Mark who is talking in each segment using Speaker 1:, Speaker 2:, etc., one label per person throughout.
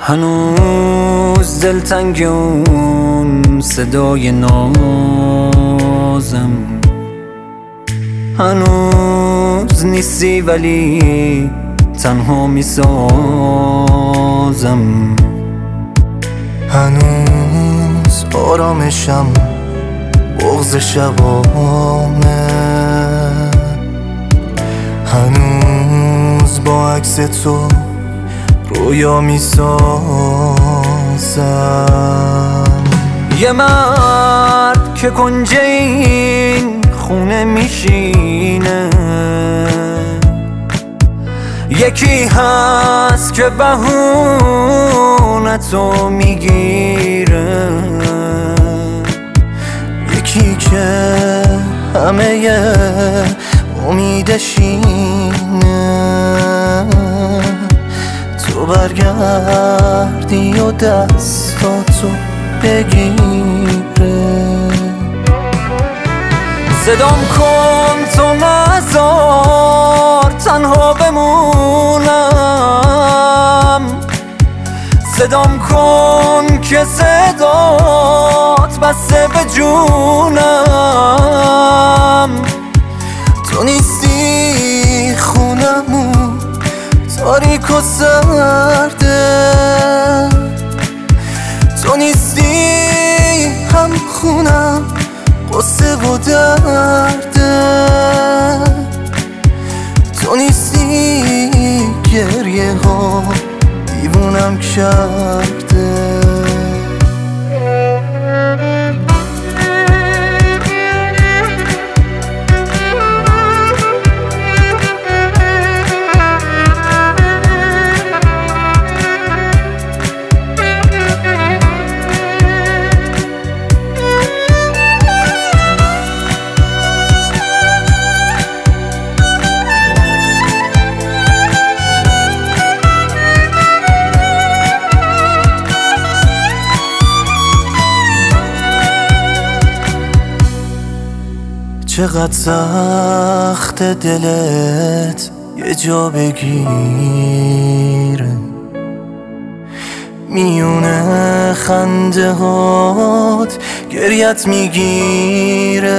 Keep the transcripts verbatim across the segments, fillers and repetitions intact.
Speaker 1: هنوز دلتنگ اون صدای نازم، هنوز نیستی ولی تنها میسازم.
Speaker 2: هنوز آرامشم بغض شبامه، هنوز با عکس تو رویا میسازم.
Speaker 1: یه مرد که کنج این خونه میشینه، یکی هست که بهونتو میگیره،
Speaker 2: یکی که همه امیدش اینه تو برگردی و دستاتو بگیره.
Speaker 1: صدام کن تو نذار تنها بمونم، صدام کن که صدات بسته به جونم.
Speaker 2: تو نیستی خونمون تاریک و سرده، تو نیستی هم خونم قصه و درده، تو نیستی گریه ها دیوونم کرده. چقدر سخت دلت یه جا بگیره، میونه خنده هات گریت میگیره.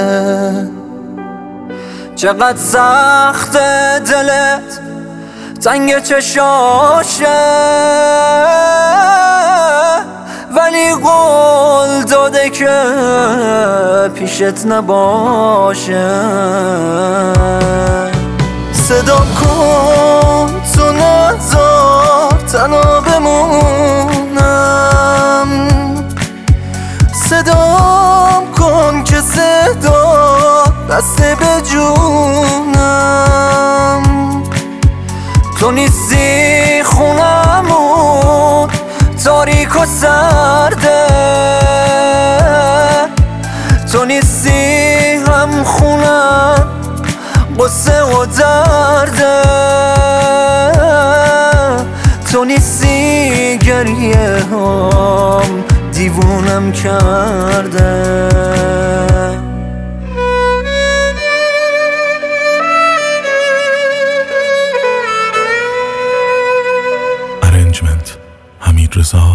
Speaker 1: چقدر سخت دلت تنگ چشاشه، ولی قول داده که پیشت نباشه.
Speaker 2: صدام کن تو نذار تنها بمونم، صدام کن که صدا بسته به جونم. تو نیستی خونمون تاریک و سرده، تو نیستی هم خونم قصه و درده، تو نیستی گریه هم دیوونم کرده.
Speaker 3: ارنجمنت حمید رضا